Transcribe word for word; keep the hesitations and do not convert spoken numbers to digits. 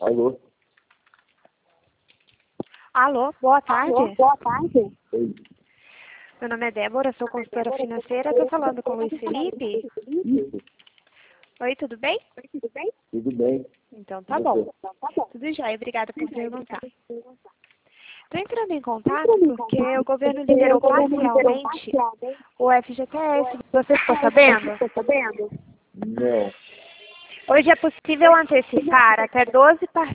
Alô? Alô, boa tarde. Alô, boa tarde. Oi. Meu nome é Débora, sou consultora financeira. Estou falando com o Luiz Felipe. Isso, Oi, tudo bem? Tudo bem? tudo bem. Então tá E bom. você? Então, tá bom. Tudo jóia, obrigada por perguntar. Perguntar. Estou entrando em contato Entrando em porque contato o governo porque liberou o governo liberou parcialmente parcialmente o F G T S. Você ficou Você sabendo? ficou sabendo? Não. Hoje é possível antecipar até doze parcelas